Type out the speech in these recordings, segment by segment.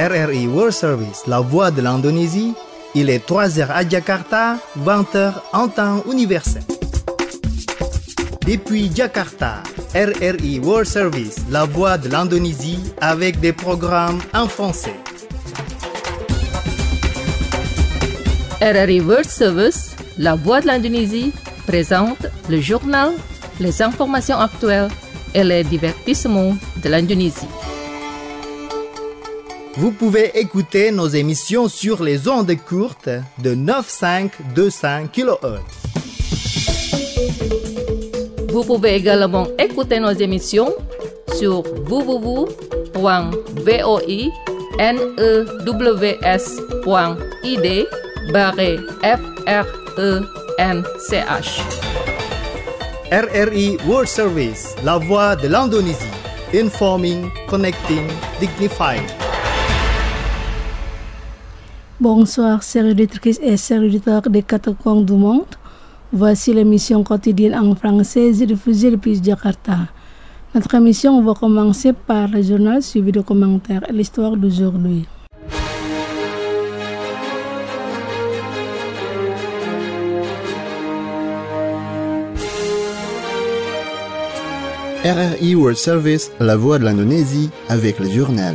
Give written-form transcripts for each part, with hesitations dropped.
RRI World Service, la voix de l'Indonésie. Il est 3h à Jakarta, 20h en temps universel. Depuis Jakarta, RRI World Service, la voix de l'Indonésie, avec des programmes en français. RRI World Service, la voix de l'Indonésie, présente le journal, les informations actuelles et les divertissements de l'Indonésie. Vous pouvez écouter nos émissions sur les ondes courtes de 9525 kHz. Vous pouvez également écouter nos émissions sur www.voinews.id/FRENCH. RRI World Service, la voix de l'Indonésie. Informing, connecting, dignifying. Bonsoir, chers auditrices et chers auditeurs des quatre coins du monde. Voici l'émission quotidienne en français diffusée depuis Jakarta. Notre émission va commencer par le journal suivi de commentaires et l'histoire d'aujourd'hui. RRI World Service, la voix de l'Indonésie, avec le journal.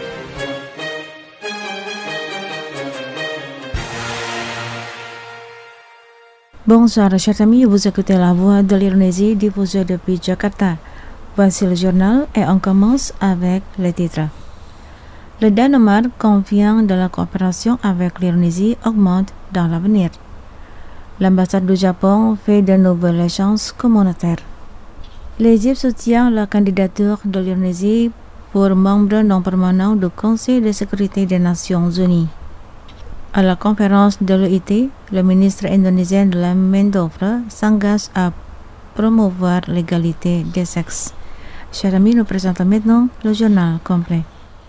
Bonsoir chers amis, vous écoutez la voix de l'Indonésie diffusée depuis Jakarta. Voici le journal et on commence avec les titres. Le Danemark confiant de la coopération avec l'Indonésie augmente dans l'avenir. L'ambassade du Japon fait de nouvelles échanges communautaires. L'Égypte soutient la candidature de l'Indonésie pour membre non permanent du Conseil de sécurité des Nations Unies. À la conférence de l'OIT, le ministre indonésien de la main-d'œuvre s'engage à promouvoir l'égalité des sexes. Chers amis, nous présentons maintenant le journal complet.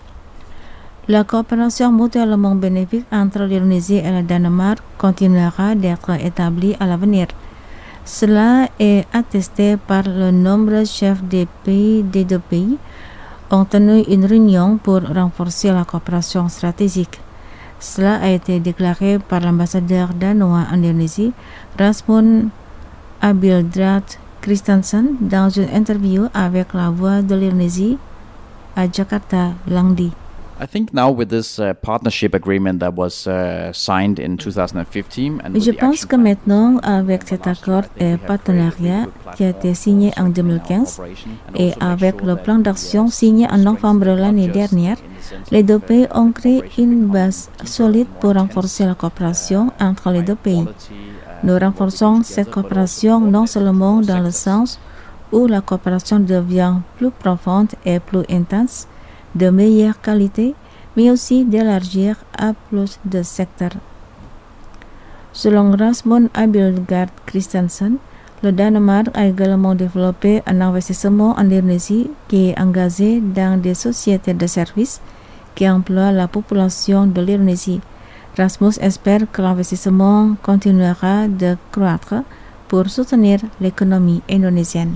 La coopération mutuellement bénéfique entre l'Indonésie et le Danemark continuera d'être établie à l'avenir. Cela est attesté par le nombreux chefs des deux pays ont tenu une réunion pour renforcer la coopération stratégique. Cela a été déclaré par l'ambassadeur danois en Indonésie, Rasmus Abildrat Christensen, dans une interview avec la voix de l'Indonésie à Jakarta lundi. I think now with this partnership agreement that was signed in 2015 and Je pense que maintenant, avec cet accord et partenariat qui a été signé en 2015 et avec le plan d'action signé en novembre l'année dernière, les deux pays ont créé une base solide pour renforcer la coopération entre les deux pays. Nous renforçons cette coopération non seulement dans le sens où la coopération devient plus profonde et plus intense, de meilleure qualité, mais aussi d'élargir à plus de secteurs. Selon Rasmus Abildgaard Christensen, le Danemark a également développé un investissement en Indonésie qui est engagé dans des sociétés de services qui emploient la population de l'Indonésie. Rasmus espère que l'investissement continuera de croître pour soutenir l'économie indonésienne.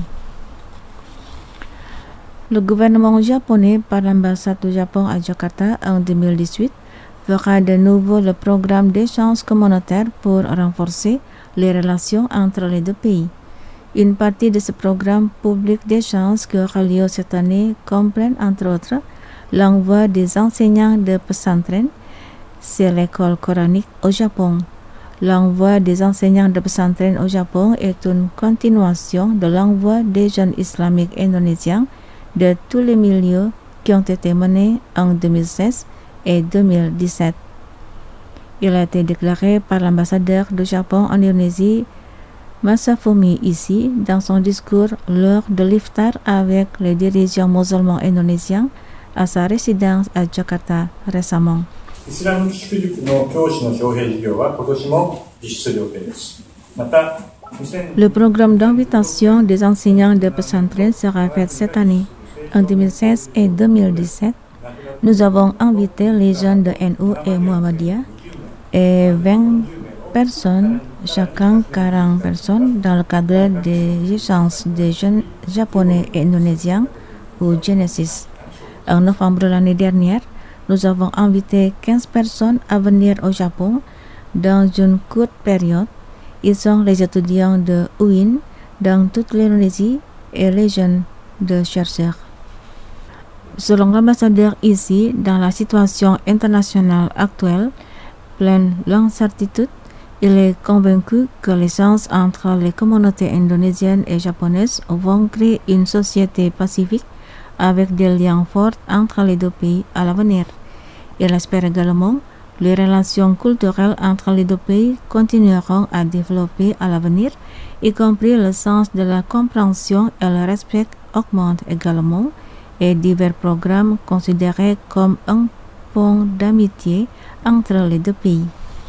Le gouvernement japonais, par l'ambassade du Japon à Jakarta en 2018, fera de nouveau le programme d'échange communautaire pour renforcer les relations entre les deux pays. Une partie de ce programme public d'échange qui aura lieu cette année comprend entre autres l'envoi des enseignants de pesantren, c'est l'école coranique au Japon. L'envoi des enseignants de pesantren au Japon est une continuation de l'envoi des jeunes islamiques indonésiens de tous les milieux qui ont été menés en 2016 et 2017. Il a été déclaré par l'ambassadeur du Japon en Indonésie, Masafumi Ishii, dans son discours lors de l'iftar avec les dirigeants musulmans indonésiens à sa résidence à Jakarta récemment. Le programme d'invitation des enseignants de pesantren sera fait cette année. En 2016 et 2017, nous avons invité les jeunes de NU et Muhammadiyah et 20 personnes, chacun 40 personnes, dans le cadre des échanges des jeunes japonais et indonésiens ou Genesis. En novembre l'année dernière, nous avons invité 15 personnes à venir au Japon dans une courte période. Ils sont les étudiants de UIN dans toute l'Indonésie et les jeunes de chercheurs. Selon l'ambassadeur ici, dans la situation internationale actuelle, pleine d'incertitudes, il est convaincu que les échanges entre les communautés indonésiennes et japonaises vont créer une société pacifique avec des liens forts entre les deux pays à l'avenir. Il espère également que les relations culturelles entre les deux pays continueront à développer à l'avenir, y compris le sens de la compréhension et le respect augmente également, et divers programmes considérés comme un pont d'amitié entre les deux pays.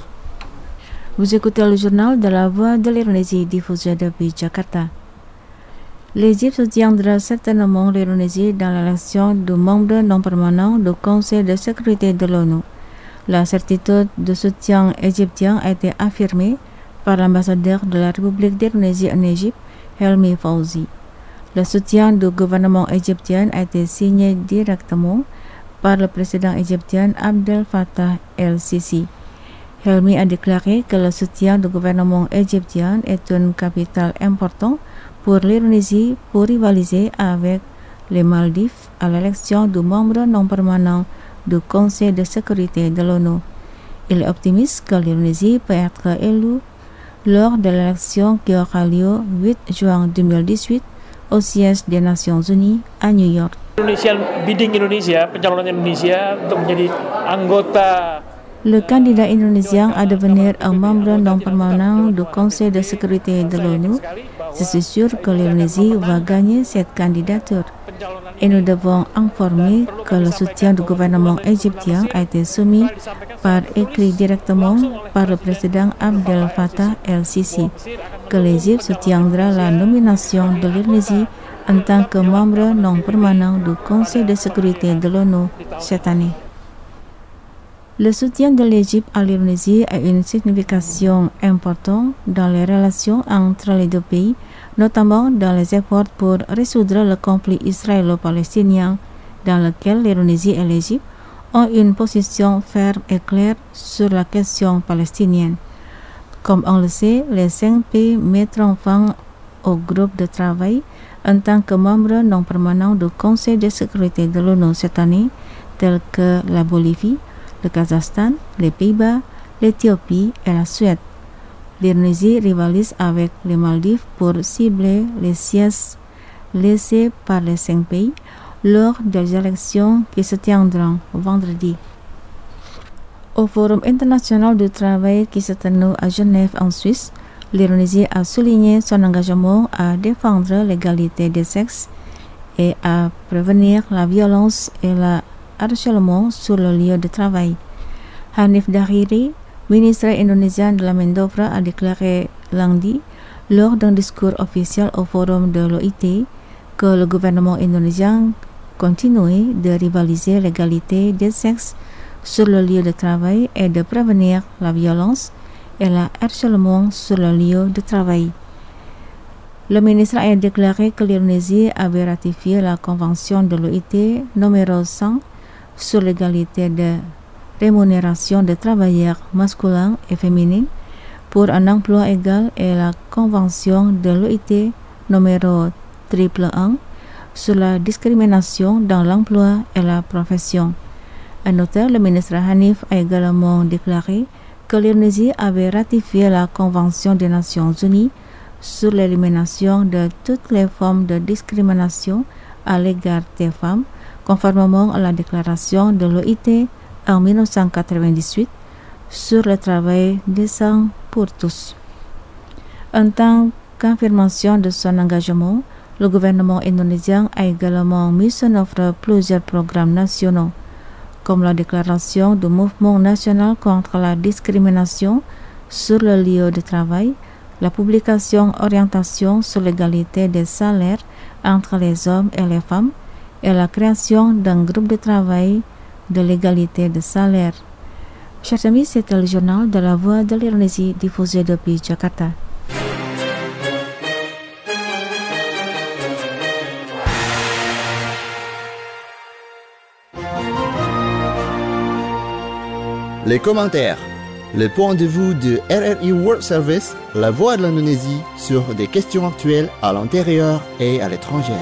Vous écoutez le journal de la Voix de l'Indonésie diffusé depuis Jakarta. L'Égypte soutiendra certainement l'Indonésie dans l'élection du membre non permanent du Conseil de sécurité de l'ONU. La certitude de soutien égyptien a été affirmée par l'ambassadeur de la République d'Indonésie en Égypte, Helmi Fauzi. Le soutien du gouvernement égyptien a été signé directement par le président égyptien Abdel Fattah el-Sisi. Helmi a déclaré que le soutien du gouvernement égyptien est un capital important pour l'Indonésie pour rivaliser avec les Maldives à l'élection du membre non permanent du Conseil de sécurité de l'ONU. Il est optimiste que l'Indonésie peut être élue lors de l'élection qui aura lieu 8 juin 2018 au siège des Nations Unies à New York. Bidding Indonesia, pencalonan Indonesia untuk menjadi anggota. Le candidat indonésien à devenir un membre non permanent du Conseil de sécurité de l'ONU, je suis sûr que l'Indonésie va gagner cette candidature. Et nous devons informer que le soutien du gouvernement égyptien a été soumis par écrit directement par le président Abdel Fattah el-Sisi, que l'Égypte soutiendra la nomination de l'Indonésie en tant que membre non permanent du Conseil de sécurité de l'ONU cette année. Le soutien de l'Égypte à l'Indonésie a une signification importante dans les relations entre les deux pays, notamment dans les efforts pour résoudre le conflit israélo-palestinien, dans lequel l'Indonésie et l'Égypte ont une position ferme et claire sur la question palestinienne. Comme on le sait, les 5 pays mettront fin au groupe de travail en tant que membre non permanent du Conseil de sécurité de l'ONU cette année, tels que la Bolivie, le Kazakhstan, les Pays-Bas, l'Éthiopie et la Suède. L'Indonésie rivalise avec les Maldives pour cibler les sièges laissés par les 5 pays lors des élections qui se tiendront vendredi. Au Forum international du travail qui se tenu à Genève en Suisse, l'Indonésie a souligné son engagement à défendre l'égalité des sexes et à prévenir la violence et le harcèlement sur le lieu de travail. Hanif Dahiri, ministre indonésien de la main-d'œuvre, a déclaré lundi, lors d'un discours officiel au forum de l'OIT, que le gouvernement indonésien continue de rivaliser l'égalité des sexes sur le lieu de travail et de prévenir la violence et le harcèlement sur le lieu de travail. Le ministre a déclaré que l'Indonésie avait ratifié la convention de l'OIT numéro 100 sur l'égalité de rémunération des travailleurs masculins et féminins pour un emploi égal et la convention de l'OIT numéro 111 sur la discrimination dans l'emploi et la profession. En outre, le ministre Hanif a également déclaré que l'Indonésie avait ratifié la Convention des Nations Unies sur l'élimination de toutes les formes de discrimination à l'égard des femmes, conformément à la déclaration de l'OIT en 1998 sur le travail décent pour tous. En tant qu'affirmation de son engagement, le gouvernement indonésien a également mis en œuvre plusieurs programmes nationaux, comme la déclaration du mouvement national contre la discrimination sur le lieu de travail, la publication orientation sur l'égalité des salaires entre les hommes et les femmes, et la création d'un groupe de travail de l'égalité des salaires. Chers amis, c'était le journal de la Voix de l'Indonésie diffusé depuis Jakarta. les commentaires, le point de vue de RRI World Service, la voix de l'Indonésie sur des questions actuelles à l'intérieur et à l'étranger.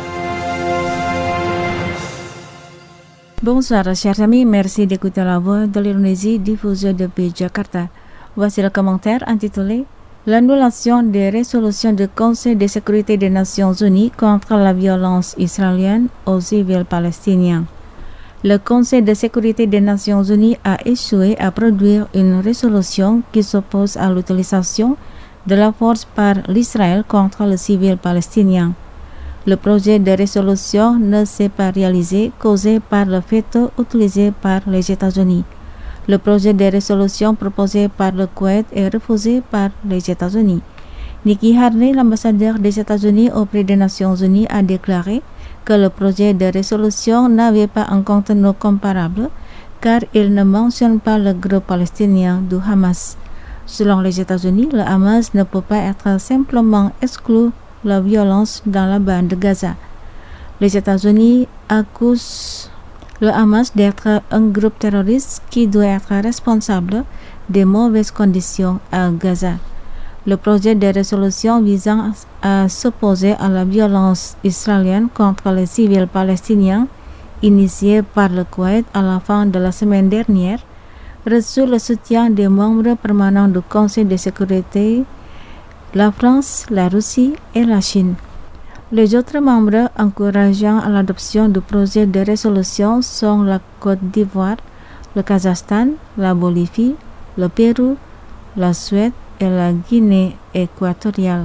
Bonsoir chers amis, merci d'écouter la voix de l'Indonésie diffusée depuis Jakarta. Voici le commentaire intitulé L'annulation des résolutions du Conseil de sécurité des Nations Unies contre la violence israélienne aux civils palestiniens. Le Conseil de sécurité des Nations Unies a échoué à produire une résolution qui s'oppose à l'utilisation de la force par l'Israël contre les civils palestiniens. Le projet de résolution ne s'est pas réalisé, causé par le veto utilisé par les États-Unis. Le projet de résolution proposé par le Koweït est refusé par les États-Unis. Nikki Haley, l'ambassadeur des États-Unis auprès des Nations Unies, a déclaré que le projet de résolution n'avait pas un contenu comparable car il ne mentionne pas le groupe palestinien du Hamas. Selon les États-Unis, le Hamas ne peut pas être simplement exclu la violence dans la bande de Gaza. Les États-Unis accusent le Hamas d'être un groupe terroriste qui doit être responsable des mauvaises conditions à Gaza. Le projet de résolution visant à s'opposer à la violence israélienne contre les civils palestiniens, initié par le Koweït à la fin de la semaine dernière, reçut le soutien des membres permanents du Conseil de sécurité, la France, la Russie et la Chine. Les autres membres encourageant à l'adoption du projet de résolution sont la Côte d'Ivoire, le Kazakhstan, la Bolivie, le Pérou, la Suède et la Guinée équatoriale.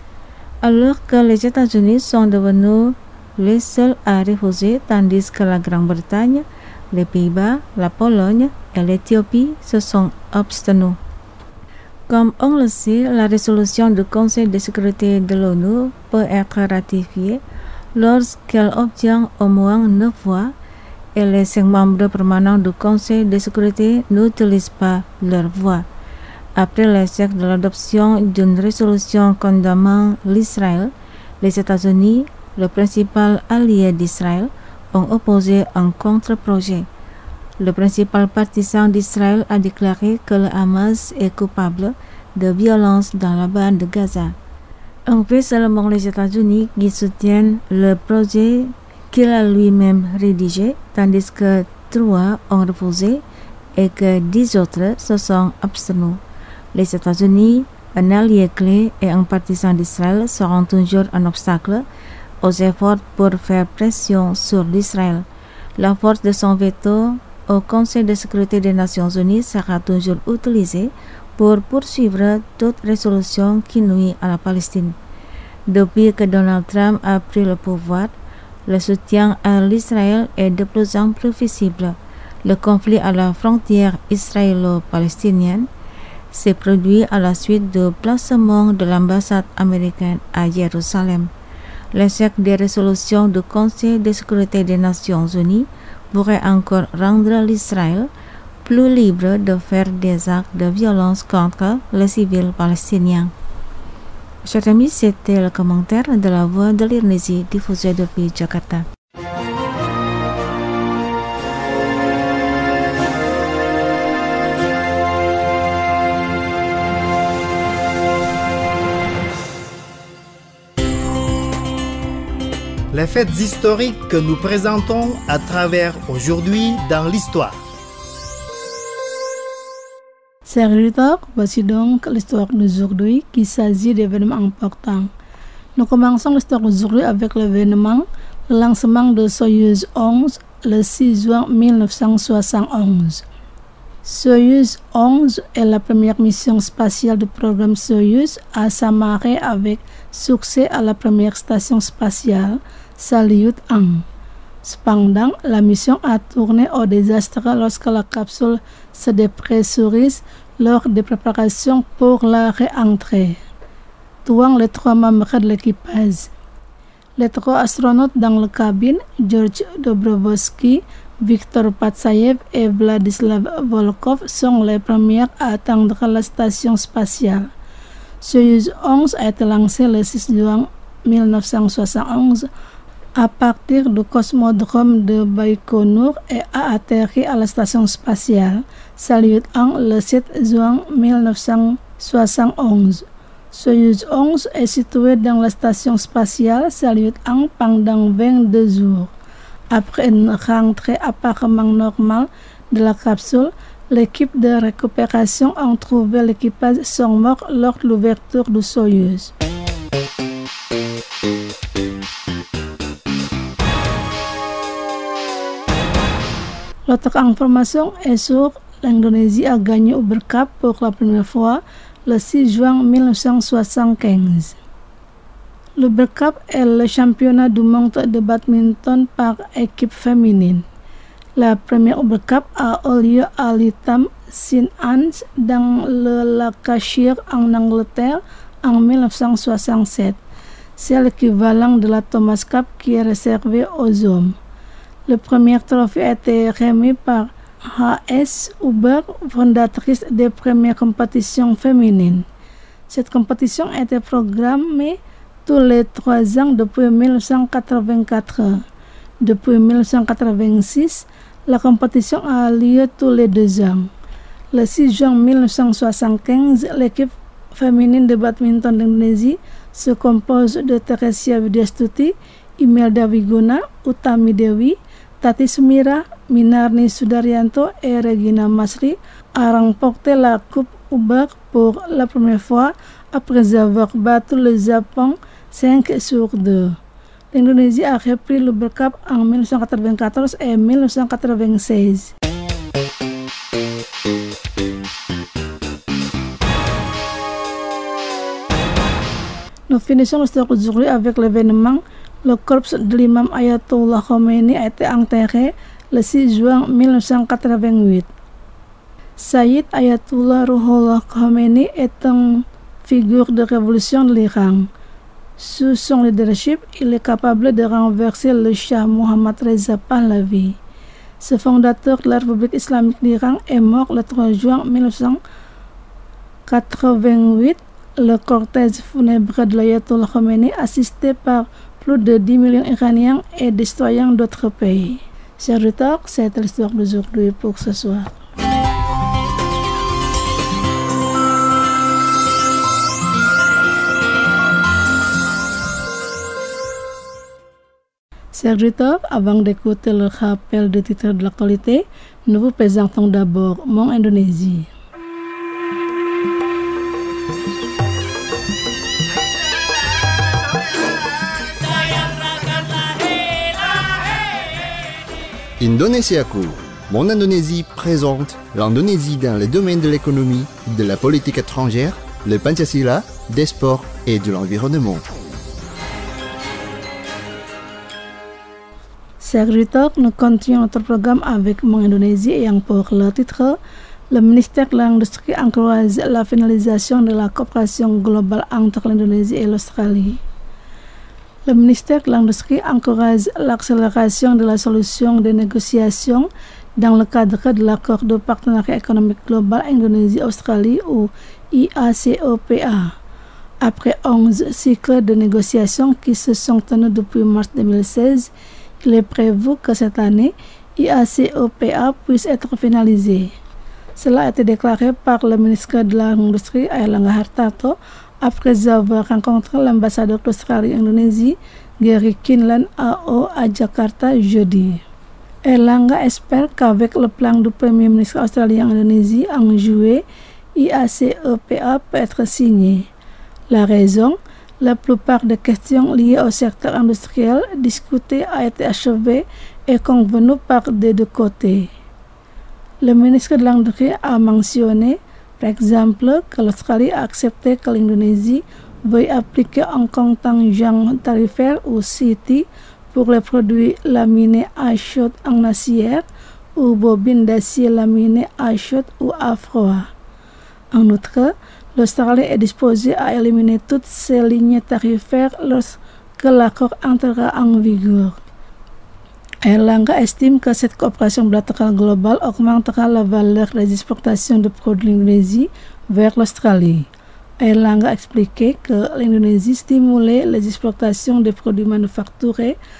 Alors que les États-Unis sont devenus les seuls à refuser, tandis que la Grande-Bretagne, les Pays-Bas, la Pologne et l'Éthiopie se sont abstenus. Comme on le sait, la résolution du Conseil de sécurité de l'ONU peut être ratifiée lorsqu'elle obtient au moins 9 voix et les 5 membres permanents du Conseil de sécurité n'utilisent pas leur voix. Après l'échec de l'adoption d'une résolution condamnant l'Israël, les États-Unis, le principal allié d'Israël, ont opposé un contre-projet. Le principal partisan d'Israël a déclaré que le Hamas est coupable de violence dans la bande de Gaza. En fait, seulement les États-Unis qui soutiennent le projet qu'il a lui-même rédigé, tandis que 3 ont refusé et que 10 autres se sont abstenus. Les États-Unis, un allié clé et un partisan d'Israël, seront toujours un obstacle aux efforts pour faire pression sur l'Israël. La force de son veto au Conseil de sécurité des Nations Unies sera toujours utilisée pour poursuivre toute résolution qui nuit à la Palestine. Depuis que Donald Trump a pris le pouvoir, le soutien à l'Israël est de plus en plus visible. Le conflit à la frontière israélo-palestinienne s'est produit à la suite du placement de l'ambassade américaine à Jérusalem. L'échec des résolutions du Conseil de sécurité des Nations Unies pourrait encore rendre l'Israël plus libre de faire des actes de violence contre les civils palestiniens. Chers amis, c'était le commentaire de la voix de l'Indonésie diffusé depuis Jakarta. Les faits historiques que nous présentons à travers aujourd'hui dans l'histoire. Chers auditeurs, voici donc l'histoire d'aujourd'hui qui s'agit d'événements importants. Nous commençons l'histoire d'aujourd'hui avec l'événement, le lancement de Soyuz 11 le 6 juin 1971. Soyuz 11 est la première mission spatiale du programme Soyuz à s'amarrer avec succès à la première station spatiale, Salyut 1. Cependant, la mission a tourné au désastre lorsque la capsule se dépressurise lors des préparations pour la réentrée, tuant les 3 membres de l'équipage. Les 3 astronautes dans la cabine, George Dobrovolsky, Viktor Patsayev et Vladislav Volkov, sont les premiers à atteindre la station spatiale. Soyuz 11 a été lancé le 6 juin 1971 à partir du cosmodrome de Baïkonour et a atterri à la station spatiale Salyut 1 le 7 juin 1971. Soyuz 11 est situé dans la station spatiale Salyut 1 pendant 22 jours. Après une rentrée apparemment normale de la capsule, l'équipe de récupération a trouvé l'équipage sans mort lors de l'ouverture du Soyuz. L'autre information est sur l'Indonésie a gagné Uber Cup pour la première fois le 6 juin 1975. L'Uber Cup est le championnat du monde de badminton par équipe féminine. La première Uber Cup a eu lieu à l'Itam St. Anne's dans le Lancashire en Angleterre en 1967. C'est l'équivalent de la Thomas Cup qui est réservée aux hommes. Le premier trophée a été remis par H.S. Uber, fondatrice des premières compétitions féminines. Cette compétition a été programmée tous les 3 ans depuis 1984. Depuis 1986, la compétition a lieu tous les 2 ans. Le 6 juin 1975, l'équipe féminine de badminton d'Indonésie se compose de Teresia Widyastuti, Imelda Wiguna, Utami Dewi, Tati Sumira, Minarni Sudaryanto et Regina Masri a remporté la Coupe Uber pour la première fois après avoir battu le Japon 5-2. L'Indonésie a repris l'Uber Cup en 1994 et 1996. Nous finissons l'histoire d'aujourd'hui avec l'événement. Le corps de l'imam Ayatollah Khomeini a été enterré le 6 juin 1988. Sayyid Ayatollah Ruhollah Khomeini est une figure de révolution de l'Iran. Sous son leadership, il est capable de renverser le Shah Mohammad Reza Pahlavi. Ce fondateur de la République islamique d'Iran est mort le 3 juin 1988. Le cortège funèbre de l'Ayatollah Khomeini, assisté par plus de 10 millions d'Iraniens et des citoyens d'autres pays. Chers auditeurs, c'est l'histoire d'aujourd'hui pour ce soir. Chers auditeurs, avant d'écouter le rappel des titres de l'actualité, nous vous présentons d'abord Mon Indonésie. Indonesiaku. Mon Indonésie présente l'Indonésie dans les domaines de l'économie, de la politique étrangère, le Pancasila, des sports et de l'environnement. Chers auditeurs, nous continuons notre programme avec Mon Indonésie et pour le titre, le ministère de l'Industrie encourage la finalisation de la coopération globale entre l'Indonésie et l'Australie. Le ministère de l'Industrie encourage l'accélération de la solution des négociations dans le cadre de l'accord de partenariat économique global Indonésie-Australie ou IACOPA. Après 11 cycles de négociations qui se sont tenus depuis mars 2016, il est prévu que cette année, IACOPA puisse être finalisé. Cela a été déclaré par le ministre de l'Industrie, Airlangga Hartarto, après avoir rencontré l'ambassadeur d'Australie en Indonésie, Gary Kinlan à Jakarta jeudi. Airlangga espère qu'avec le plan du Premier ministre australien en Indonésie en juillet, IACOPA peut être signé. La raison, la plupart des questions liées au secteur industriel discutées a été achevée et convenues par des deux côtés. Le ministre de l'Industrie a mentionné, par exemple, que l'Australie a accepté que l'Indonésie veuille appliquer un contingent tarifaire ou CITI pour les produits laminés à chaude en acier ou bobines d'acier laminées à chaude ou à froid. En outre, l'Australie est disposée à éliminer toutes ces lignes tarifaires lorsque l'accord entrera en vigueur. Airlangga estime que cette coopération bilatérale globale augmentera la valeur des exportations de produits de l'Indonésie vers l'Australie. Airlangga a expliqué que l'Indonésie stimulait les exportations de produits manufacturés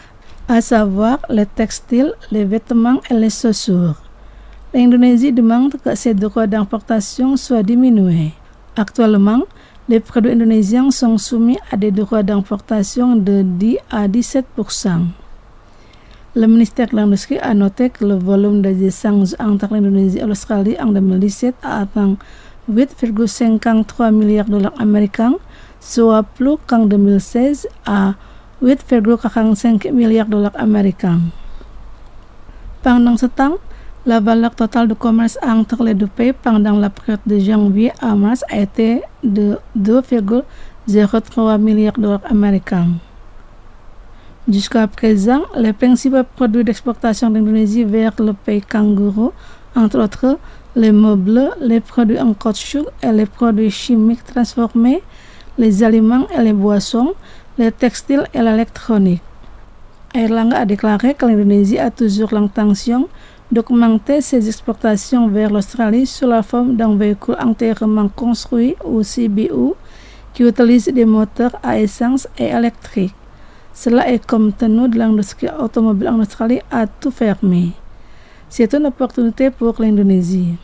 à savoir les textiles, les vêtements et les chaussures. L'Indonésie demande que ces droits d'importation soient diminués. Actuellement, les produits indonésiens sont soumis à des droits d'importation de 10 à 17%. Le ministère de l'Industrie a noté que le volume des échanges entre l'Indonésie et l'Australie en 2017 a atteint 8,53 milliards de dollars américains, soit plus qu'en 2016 à 8,45 milliards de dollars américains. Pendant ce temps, la valeur totale du commerce entre les deux pays pendant la période de janvier à mars a été de 2,03 milliards de dollars américains. Jusqu'à présent, les principaux produits d'exportation d'Indonésie vers le pays kangourou, entre autres les meubles, les produits en caoutchouc et les produits chimiques transformés, les aliments et les boissons, les textiles et l'électronique. Airlangga a déclaré que l'Indonésie a toujours l'intention d'augmenter ses exportations vers l'Australie sous la forme d'un véhicule entièrement construit ou CBU qui utilise des moteurs à essence et électrique. Cela est compte tenu de l'industrie automobile en Australie à tout fermer. C'est une opportunité pour l'Indonésie.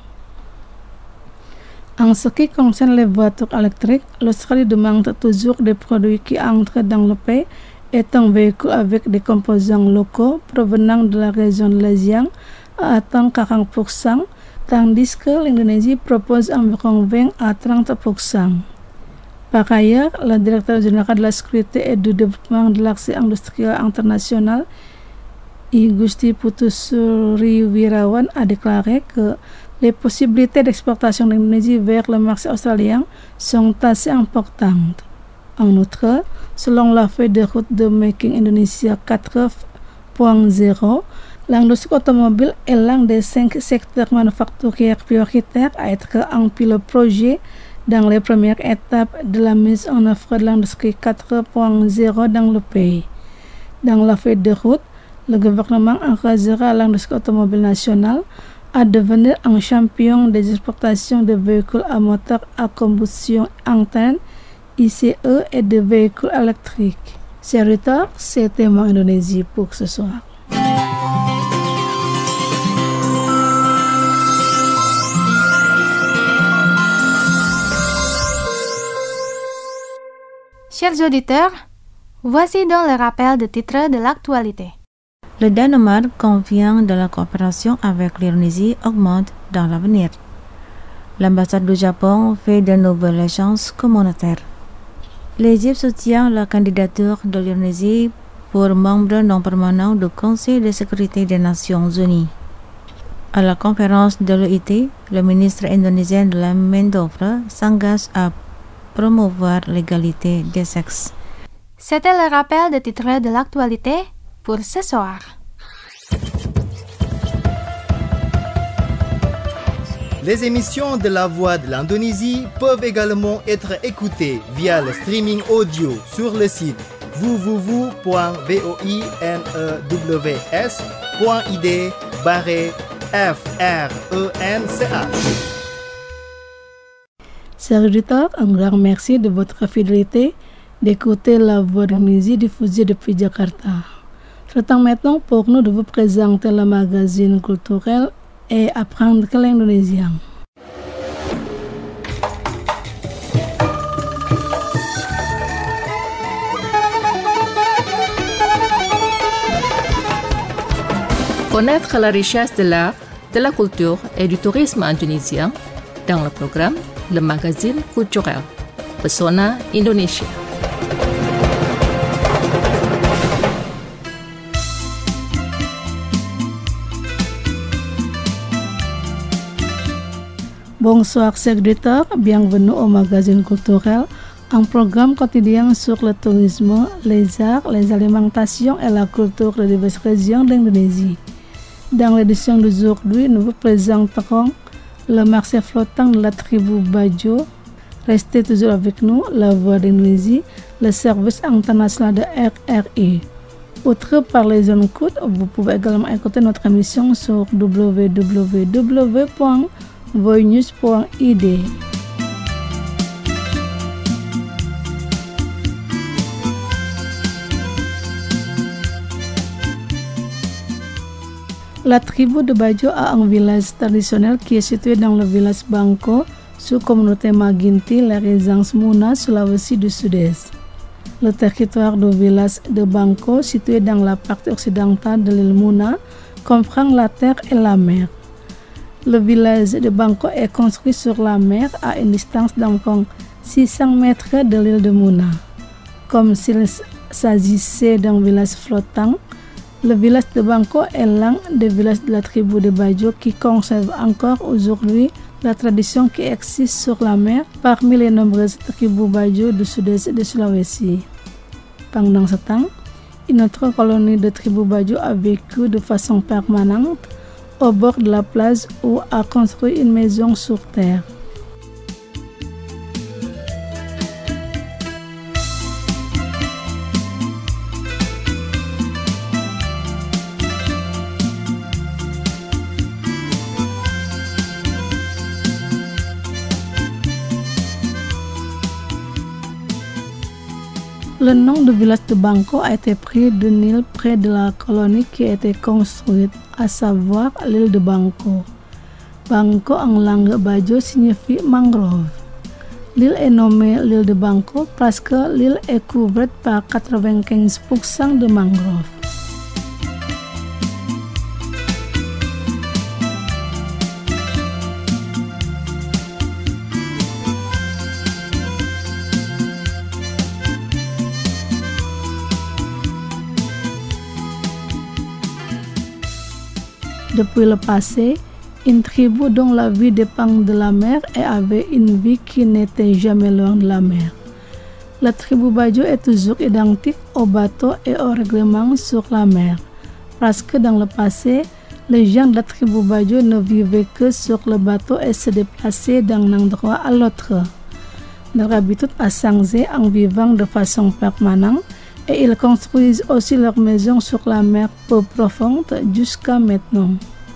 En ce qui concerne les voitures électriques, l'Australie demande toujours des produits qui entrent dans le pays et un véhicule avec des composants locaux provenant de la région de l'Asie à atteint 40%, tandis que l'Indonésie propose environ 20 à 30%. Par ailleurs, le directeur général de la sécurité et du développement de l'accès industriel international, I Gusti Putusuriwirawan, a déclaré que les possibilités d'exportation de l'Indonésie vers le marché australien sont assez importantes. En outre, selon la feuille de route de Making Indonesia 4.0, l'industrie automobile est l'un des 5 secteurs manufacturiers prioritaires à être en pilote projet dans les premières étapes de la mise en œuvre de l'industrie 4.0 dans le pays. Dans la feuille de route, le gouvernement encouragera l'industrie automobile nationale à devenir un champion des exportations de véhicules à moteur à combustion interne, ICE, et de véhicules électriques. Chers auditeurs, c'était mon Indonésie pour ce soir. Chers auditeurs, voici donc le rappel de titres de l'actualité. Le Danemark convient de la coopération avec l'Indonésie augmente dans l'avenir. L'ambassade du Japon fait de nouvelles échanges communautaires. L'Égypte soutient la candidature de l'Indonésie pour membre non permanent du Conseil de sécurité des Nations Unies. À la conférence de l'OIT, le ministre indonésien de la main-d'œuvre s'engage à promouvoir l'égalité des sexes. C'était le rappel de titres de l'actualité pour ce soir. Les émissions de La Voix de l'Indonésie peuvent également être écoutées via le streaming audio sur le site www.voined/FRENCH. Chers auditeurs, un grand merci de votre fidélité d'écouter La Voix de l'Indonésie diffusée depuis Jakarta. C'est le temps maintenant pour nous de vous présenter le magazine culturel et apprendre l'indonésien. Connaître la richesse de l'art, de la culture et du tourisme indonésien dans le programme Le Magazine Culturel, Pesona Indonesia. Bonsoir chers auditeurs, bienvenue au magazine culturel, un programme quotidien sur le tourisme, les arts, les alimentations et la culture de diverses régions d'Indonésie. Dans l'édition d'aujourd'hui, nous vous présenterons le marché flottant de la tribu Bajo. Restez toujours avec nous, La Voix d'Indonésie, le service international de RRI. Outre par les zones courtes, vous pouvez également écouter notre émission sur www.voinews.id. La tribu de Bajo a un village traditionnel qui est situé dans le village Bangko, sous-communauté Maginti, la région Muna, Sulawesi du Sud-Est. Le territoire du village de Bangko, situé dans la partie occidentale de l'île Muna, comprend la terre et la mer. Le village de Bangko est construit sur la mer à une distance d'environ 600 mètres de l'île de Muna. Comme s'il s'agissait d'un village flottant, le village de Bangko est l'un des villages de la tribu de Bajo qui conserve encore aujourd'hui la tradition qui existe sur la mer parmi les nombreuses tribus Bajo du sud-est de Sulawesi. Pendant ce temps, une autre colonie de tribus Bajo a vécu de façon permanente au bord de la plage ou a construit une maison sur terre. Le nom du village de Bangko a été pris d'une île près de la colonie qui a été construite, à savoir l'île de Bangko. Bangko en langue Bajo signifie mangrove. L'île est nommée l'île de Bangko parce que l'île est couverte par 95% de mangroves. Depuis le passé, une tribu dont la vie dépend de la mer et avait une vie qui n'était jamais loin de la mer. La tribu Bajo est toujours identique aux bateaux et aux règlements sur la mer, parce que dans le passé, les gens de la tribu Bajo ne vivaient que sur le bateau et se déplaçaient d'un endroit à l'autre. Leur habitude a changé en vivant de façon permanente et ils construisent aussi leur maison sur la mer peu profonde jusqu'à maintenant.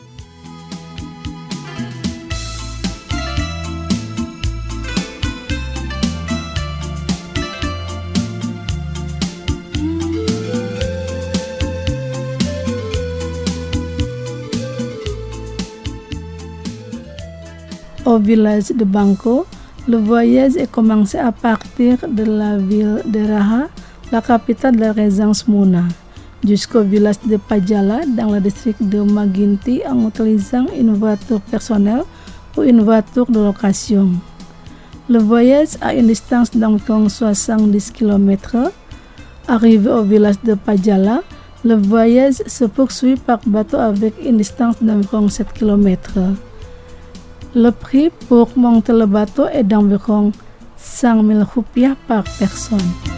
Au village de Bangko, le voyage est commencé à partir de la ville de Raha, la capitale de la région Muna, jusqu'au village de Pajala dans le district de Maginti en utilisant une voiture personnelle ou une voiture de location. Le voyage a une distance d'environ 70 km. Arrivé au village de Pajala, le voyage se poursuit par bateau avec une distance d'environ 7 km. Le prix pour monter le bateau est d'environ 100 000 rupiah par personne.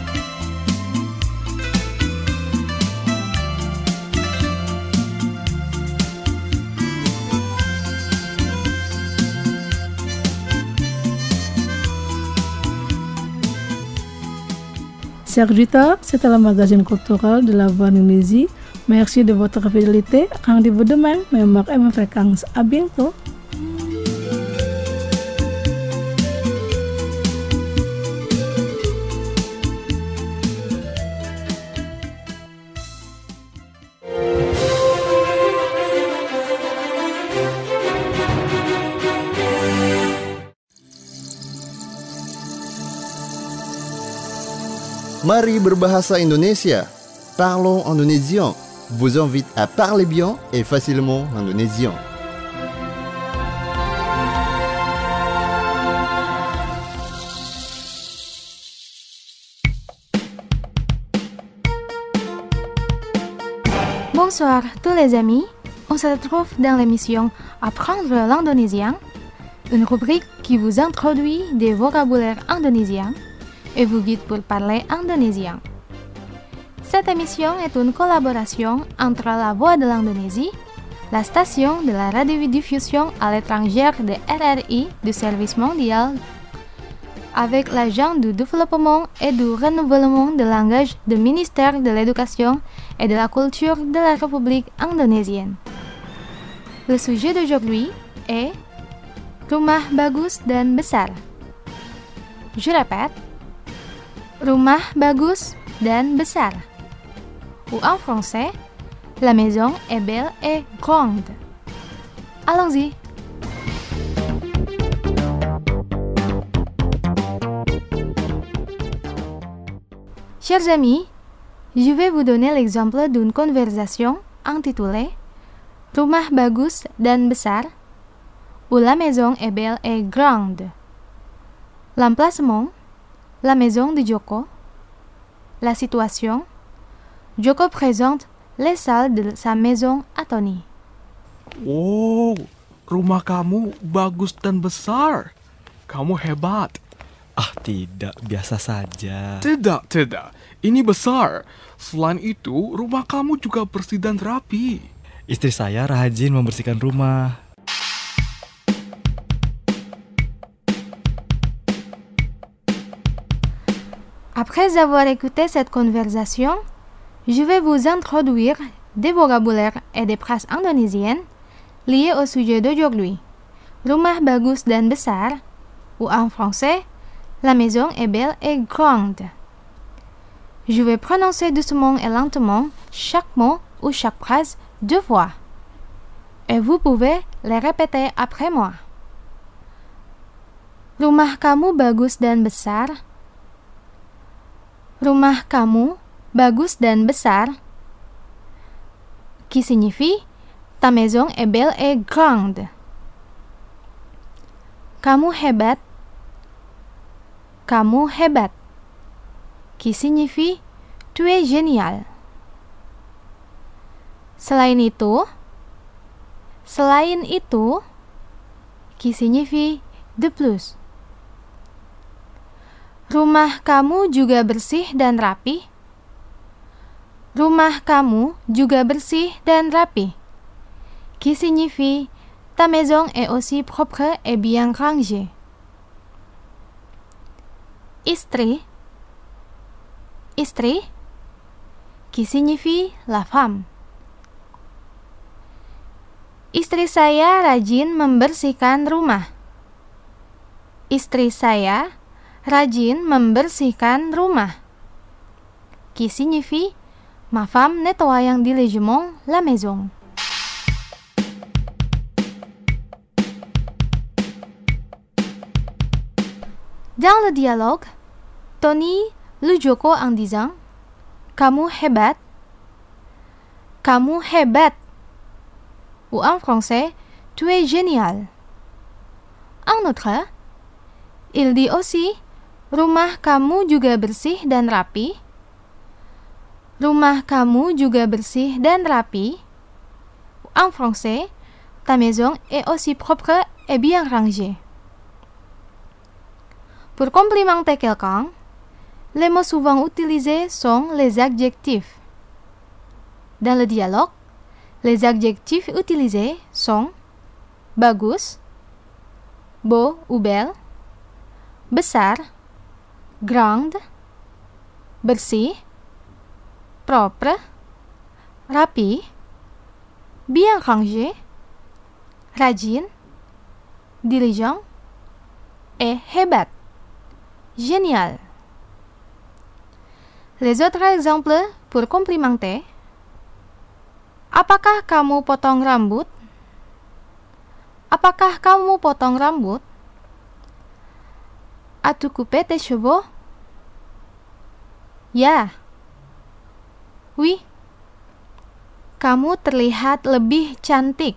Chers auditeurs, c'était le magazine culturel de la Voix d'Indonésie. Merci de votre fidélité. Rendez-vous demain, même heure et même fréquence. À bientôt. Mari berbahasa Indonesia. Parlons indonésien vous invite à parler bien et facilement l'indonésien. Bonsoir tous les amis, on se retrouve dans l'émission Apprendre l'indonésien, une rubrique qui vous introduit des vocabulaires indonésiens et vous guide pour parler indonésien. Cette émission est une collaboration entre la Voix de l'Indonésie, la station de la radiodiffusion à l'étranger de RRI du Service mondial, avec l'Agence du développement et du renouvellement de langage du ministère de l'Éducation et de la Culture de la République indonésienne. Le sujet d'aujourd'hui est Rumah bagus dan besar. Je répète, Rumah bagus dan besar. Ou en français, La maison est belle et grande. Allons-y. Chers amis, je vais vous donner l'exemple d'une conversation intitulée Rumah bagus dan besar ou La maison est belle et grande. L'emplacement, la maison de Joko. La situation, Joko présente les salles de sa maison à Tony. Oh, rumah kamu bagus dan besar. Kamu hebat. Ah, tidak, biasa saja. Tidak. Ini besar. Selain itu, rumah kamu juga bersih dan rapi. Istri saya rajin membersihkan rumah. Après avoir écouté cette conversation, je vais vous introduire des vocabulaires et des phrases indonésiennes liées au sujet d'aujourd'hui. Rumah bagus dan besar, ou en français, la maison est belle et grande. Je vais prononcer doucement et lentement chaque mot ou chaque phrase 2 fois. Et vous pouvez les répéter après moi. Rumah kamu bagus dan besar. Rumah kamu bagus dan besar, qui signifie ta maison est belle et grande. Kamu hebat. Kamu hebat, qui signifie tu es génial. Selain itu, qui signifie de plus. Rumah kamu juga bersih dan rapi. Rumah kamu juga bersih dan rapi, qui signifie ta maison est aussi propre et bien rangée. Istri, qui signifie la femme. Istri saya rajin membersihkan rumah. Istri saya rajin membersihkan rumah, qui signifie ma femme nettoie dilignement la maison. Dans le dialogue, Tony le Joko en disant kamu hebat, ou en français tu es génial. En outre, il dit aussi rumah kamu juga bersih dan rapi. Rumah kamu juga bersih dan rapi. En français, ta maison est aussi propre et bien rangée. Pour complimenter quelqu'un, les mots souvent utilisés sont les adjectifs. Dans le dialogue, les adjectifs utilisés sont bagus, beau ou belle, besar, grande, bersih, propre, rapi, bien rangé, rajin, diligent et hebat, génial. Les autres exemples pour complimenter. Apakah kamu potong rambut? Apakah kamu potong rambut? As-tu coupé tes cheveux? Ya. Oui. Kamu terlihat lebih cantik.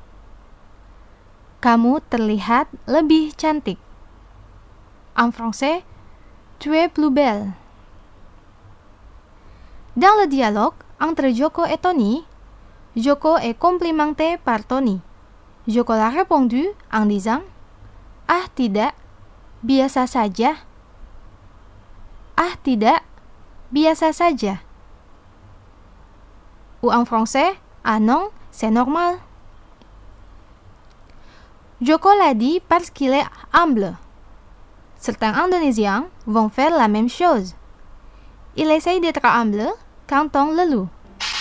Kamu terlihat lebih cantik. En français, tu es plus belle. Dans le dialogue entre Joko et Tony, Joko est complimenté par Tony. Joko l'a répondu en disant ah tidak, biasa saja. Ah tidak, biasa saja. Ou en français, ah non, c'est normal. Joko l'a dit parce qu'il est humble. Certains Indonésiens vont faire la même chose. Il essaye d'être humble quand on le loue.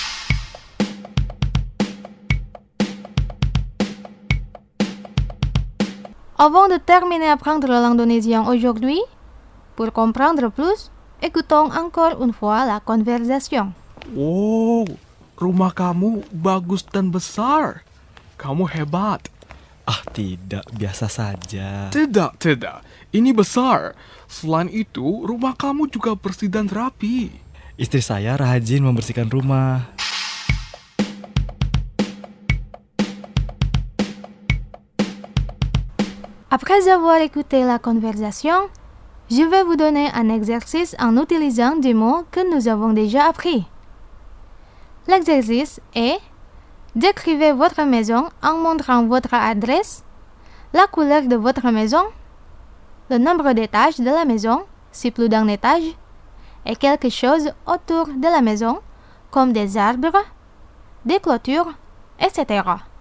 Avant de terminer d'apprendre l'indonésien aujourd'hui, pour comprendre plus, écoutons encore une fois la conversation. Oh, Rumah kamu bagus dan besar. Kamu hebat. Ah, tidak, biasa saja. Tidak. Ini besar. Selain itu, rumah kamu juga bersih dan rapi. Istri saya rajin membersihkan rumah. Après avoir écouté la conversation, je vais vous donner un exercice en utilisant des mots que nous avons déjà appris. L'exercice est: décrivez votre maison en montrant votre adresse, la couleur de votre maison, le nombre d'étages de la maison, si plus d'un étage, et quelque chose autour de la maison, comme des arbres, des clôtures, etc.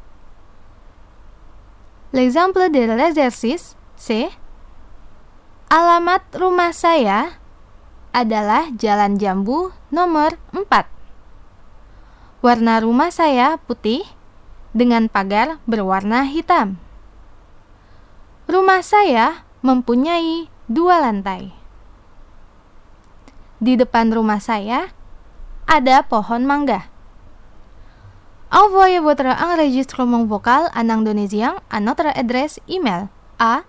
L'exemple de l'exercice, c'est: alamat rumah saya adalah Jalan Jambu nomor 4. Warna rumah saya putih dengan pagar berwarna hitam. Rumah saya mempunyai 2 lantai. Di depan rumah saya ada pohon mangga. Envoyez votre enregistrement vocal en indonésien à notre adresse email à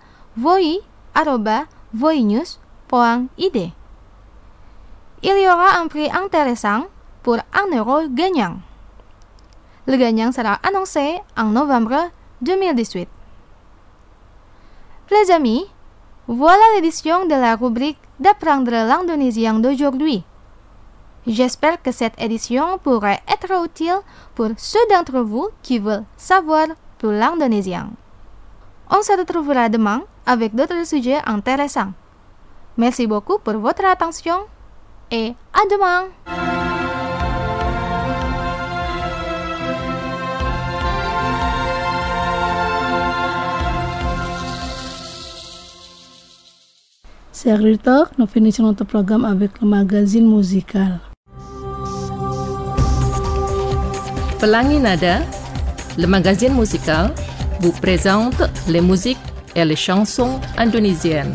voi@voinews.id. Il y aura un prix intéressant pour 1 euro gagnant. Le gagnant sera annoncé en novembre 2018. Les amis, voilà l'édition de la rubrique d'apprendre l'indonésien d'aujourd'hui. J'espère que cette édition pourrait être utile pour ceux d'entre vous qui veulent savoir plus l'indonésien. On se retrouvera demain avec d'autres sujets intéressants. Merci beaucoup pour votre attention et à demain! Chers auditeurs, nous finissons notre programme avec le magazine musical. Pelangi Nada, le magazine musical, vous présente les musiques et les chansons indonésiennes.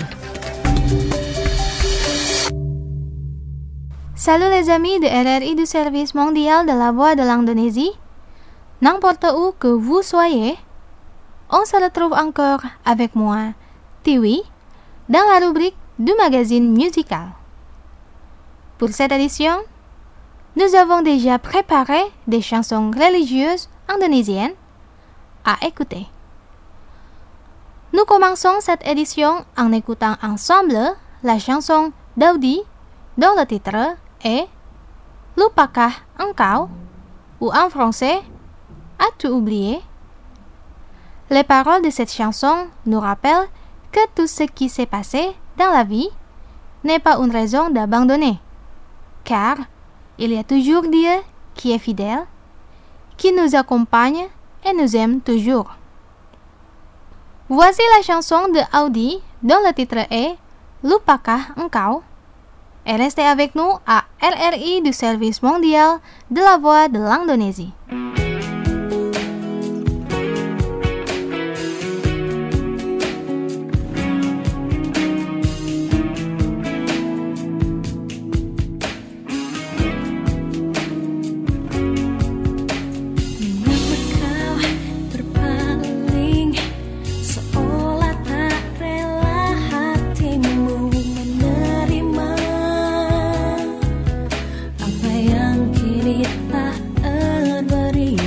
Salut les amis de RRI du Service mondial de la voix de l'Indonésie. N'importe où que vous soyez, on se retrouve encore avec moi, Tiwi, dans la rubrique du magazine musical. Pour cette édition, nous avons déjà préparé des chansons religieuses indonésiennes à écouter. Nous commençons cette édition en écoutant ensemble la chanson d'Audi dont le titre est Lupakah Engkau, ou en français As-tu oublié? Les paroles de cette chanson nous rappellent que tout ce qui s'est passé dans la vie n'est pas une raison d'abandonner, car il y a toujours Dieu qui est fidèle, qui nous accompagne et nous aime toujours. Voici la chanson de Audi dont le titre est Lupakah Engkau, et restez avec nous à RRI du Service mondial de la voix de l'Indonésie. Apa yang kini tak beri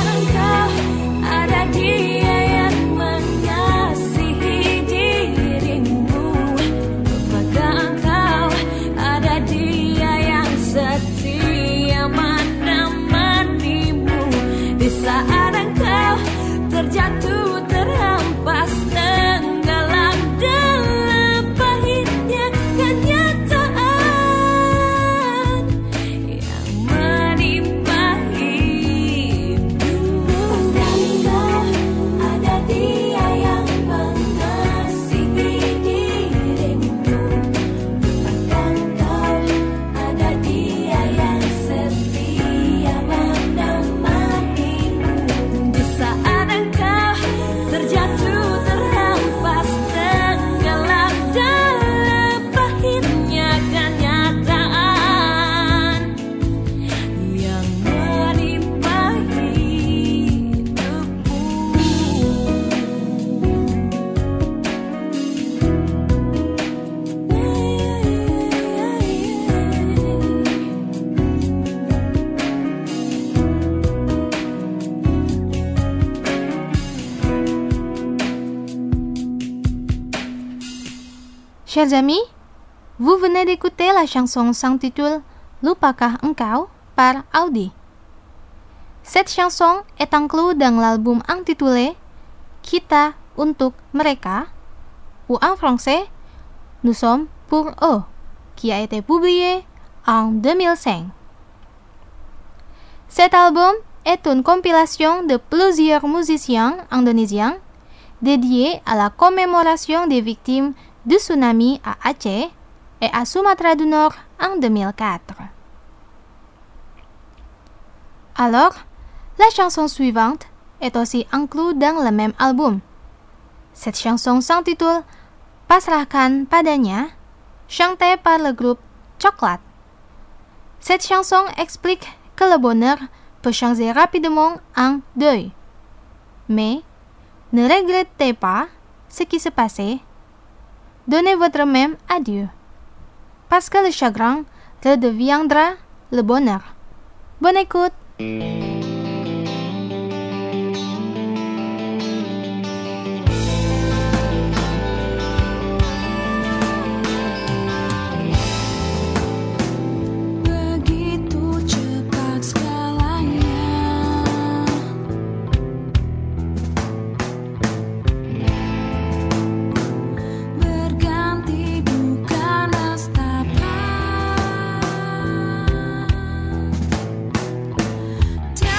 Chers amis, vous venez d'écouter la chanson s'intitule Lupakah Engkau par Audi. Cette chanson est inclue dans l'album intitulé Kita untuk Mereka, ou en français, Nous sommes pour eux, qui a été publié en 2005. Cet album est une compilation de plusieurs musiciens indonésiens dédiés à la commémoration des victimes du tsunami à Aceh et à Sumatra du Nord en 2004. Alors, la chanson suivante est aussi inclue dans le même album. Cette chanson s'intitule Pasrahkan Padanya, chantée par le groupe Coklat. Cette chanson explique que le bonheur peut changer rapidement en deuil. Mais ne regrettez pas ce qui s'est passé. Donnez votre même à Dieu, parce que le chagrin redeviendra le bonheur. Bonne écoute! Down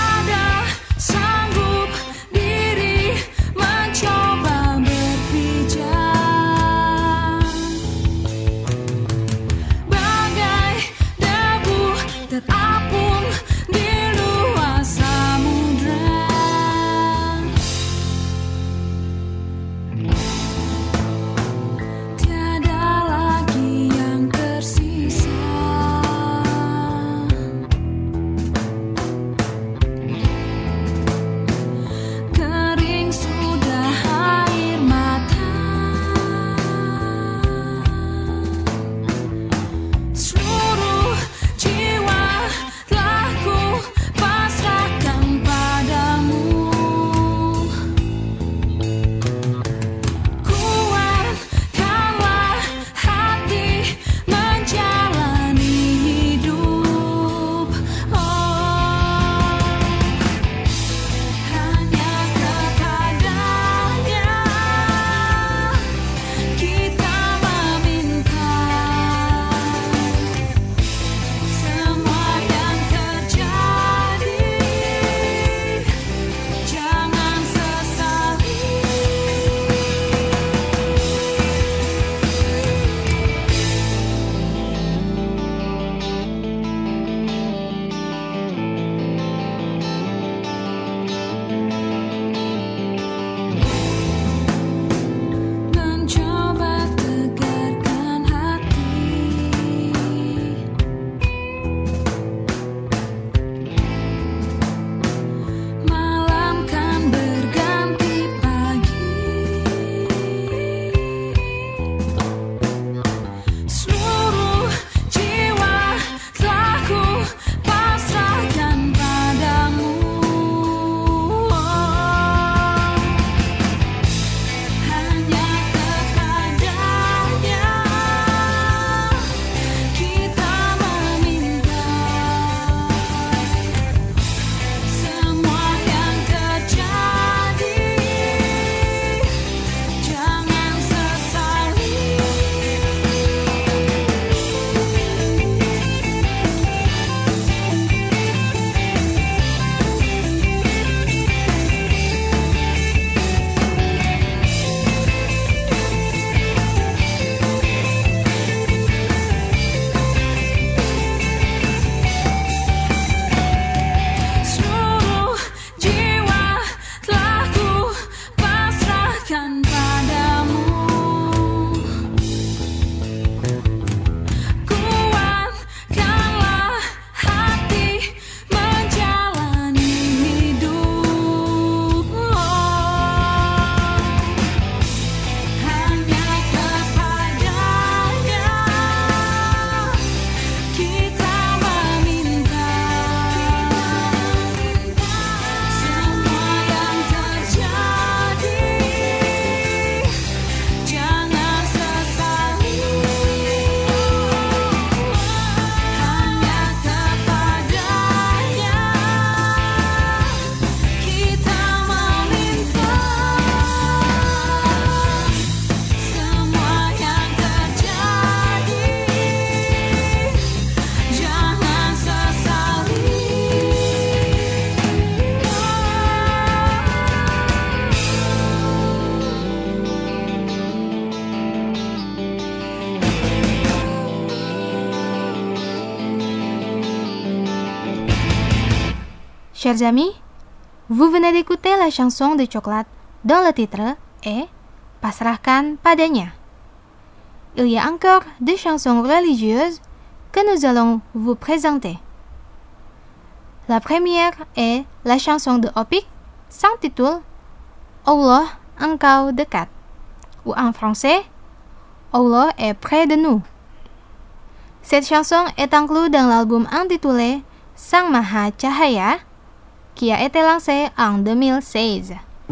Chers amis, vous venez d'écouter la chanson de Coklat dont le titre est Pasrahkan padanya. Il y a encore deux chansons religieuses que nous allons vous présenter. La première est la chanson de Opik s'intitule Allah engkau dekat, ou en français Allah est près de nous. Cette chanson est inclue dans l'album intitulé Sang Maha Cahaya, qui a été lancé en 2016.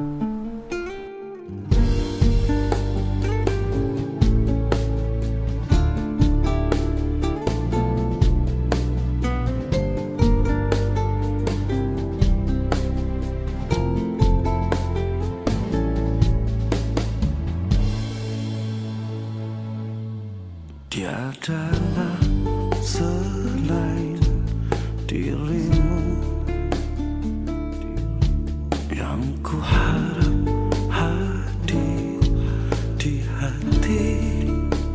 Tiadalah selain dirimu yang ku harap hadir di hati.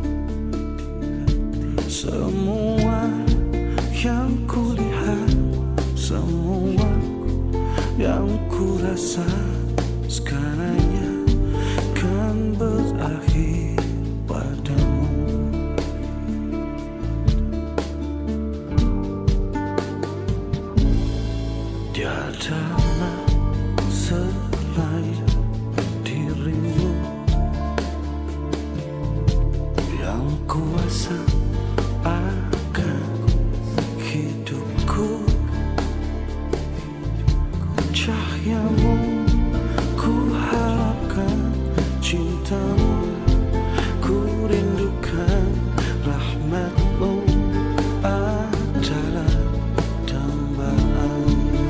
Semua yang ku lihat, semua yang ku rasa segalanya kan berakhir padamu. Tiadalah selain dirimu yang kuasa akan hidupku. Cahayamu ku harapkan, cintamu ku rindukan, rahmatmu adalah dambaan.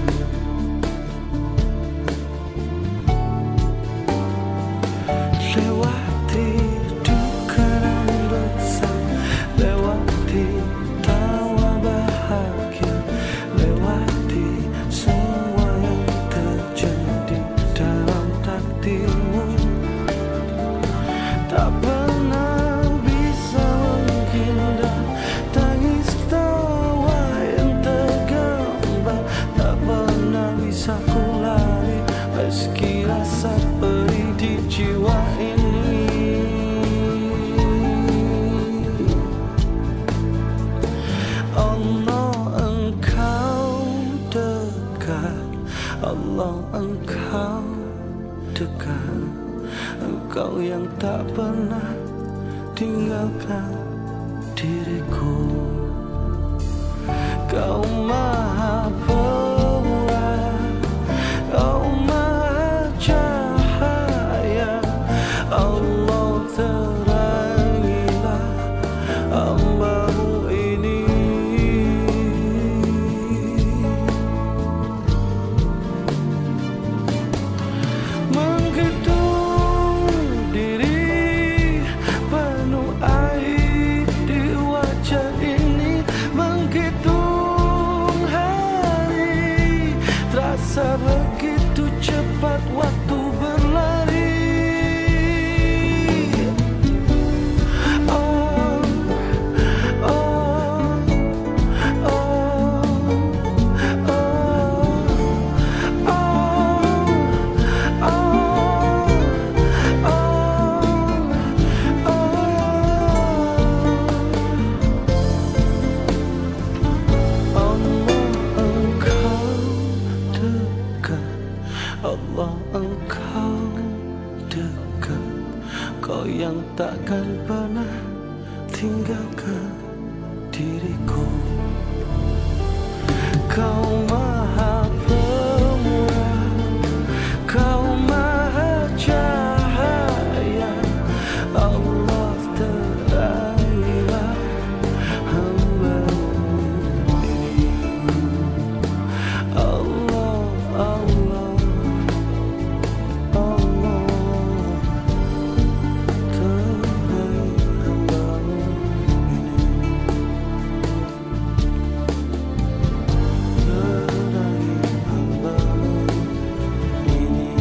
Lewati duka dan dosa, lewati tawa bahagia, lewati semua yang terjadi dalam takdirmu. Tak pernah bisa menghindar tangis tawa yang tergambar, tak pernah bisa ku lari meski rasa perih di jiwa ini. Allah engkau dekat, Allah engkau dekat, engkau yang tak pernah tinggalkan diriku. Kau maha pemurah, kau maha cahaya, Allah terangilah hamba-Mu ini. Menghitung diri penuh air di wajah ini, menghitung hari, terasa begitu cepat waktu berlari. Oh, oh, oh, Allah engkau dekat, kau yang takkan pernah tinggalkan diriku. Kau maha pemurah, kau maha cahaya, Allah terangilah hamba-Mu ini. Allah, Allah, Allah, terangi hamba-Mu ini. Terangi hamba-Mu ini.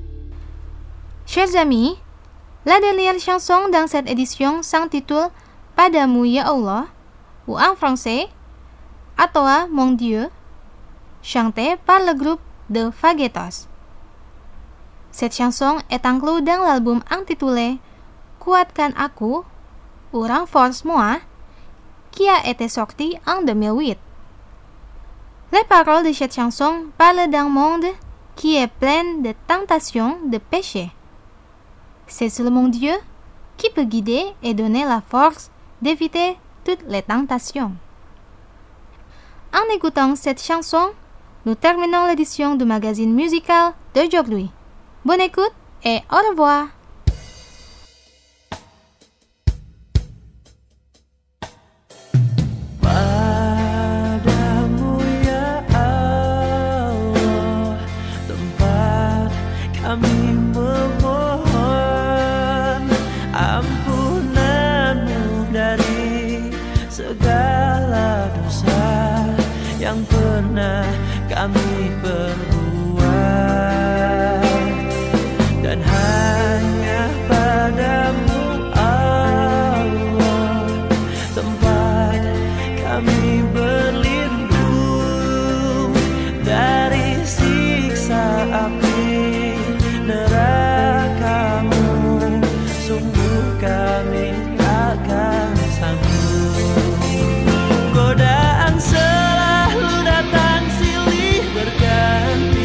Chers amis, la dernière chanson dans cette édition s'intitule Padamu ya Allah, ou en français, à toi mon Dieu, chanté par le groupe de Faguetos. Cette chanson est inclue dans l'album intitulé Kuatkan Aku ou Renforce-moi, qui a été sorti en 2008. Les paroles de cette chanson parlent d'un monde qui est plein de tentations de péché. C'est seulement Dieu qui peut guider et donner la force d'éviter toutes les tentations. En écoutant cette chanson, nous terminons l'édition du magazine musical d'aujourd'hui. Bonne écoute et au revoir. Padamu ya Allah, tempat kami memohon ampunanmu dari segala dosa yang pernah kami perbuat, dan hanya padamu Allah tempat kami berlindung dari siksa api neraka-Mu. Sungguh kami takkan sanggup. Godaan selalu datang silih berganti,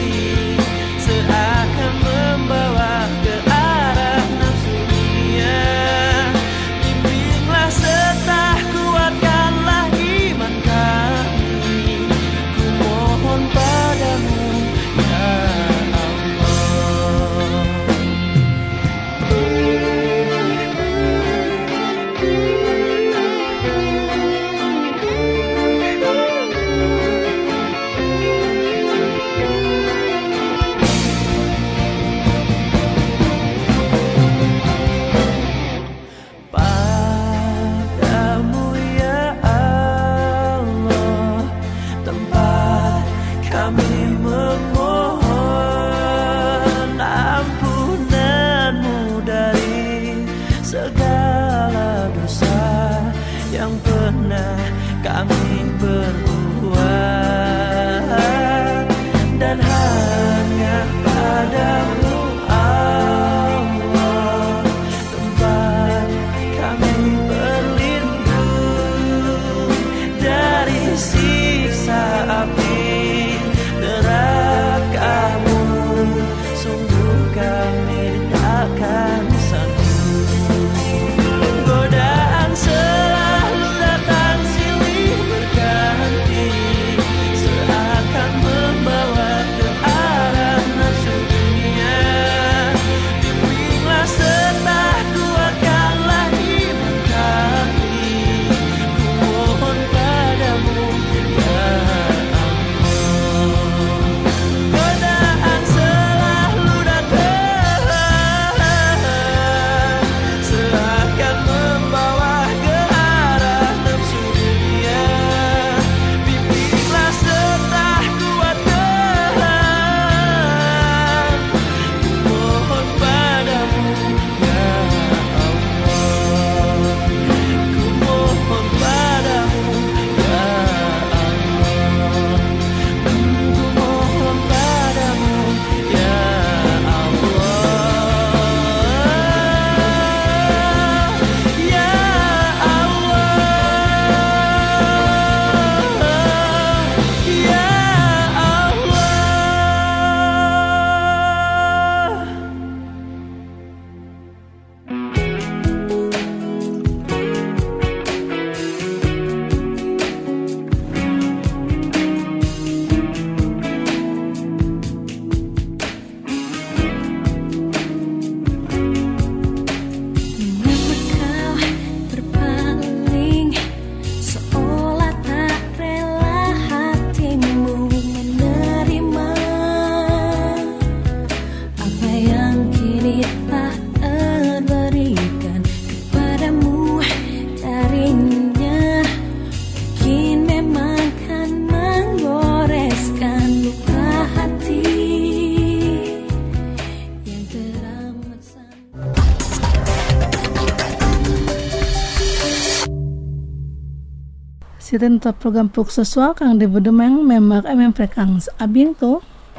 c'était notre programme pour ce soir. Rendez-vous demain, même heure et même fréquence. À bientôt.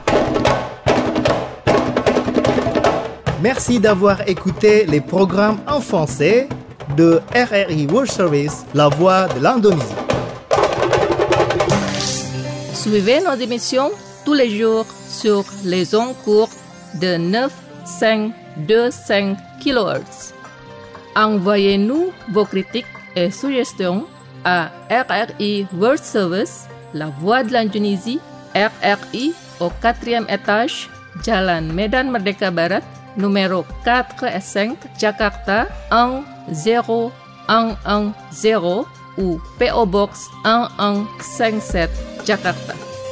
Merci d'avoir écouté les programmes en français de RRI World Service, La Voix de l'Indonésie. Suivez nos émissions tous les jours sur les ondes courtes de 9,525 kHz. Envoyez-nous vos critiques et suggestions à RRI World Service, La Voix de l'Indonésie, RRI au 4e étage, Jalan Medan Merdeka Barat, numéro 4 et 5, Jakarta 10110 ou PO Box 1157, Jakarta.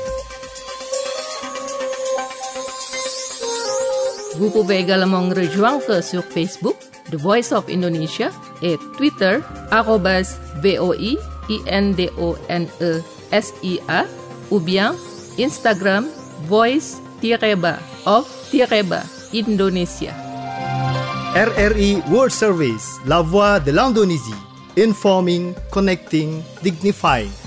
Vous pouvez également nous rejoindre sur Facebook, The Voice of Indonesia, et Twitter, @VOIINDONESIA, ou bien Instagram, voice-of-Indonesia. RRI World Service, La Voix de l'Indonésie. Informing, connecting, dignifying.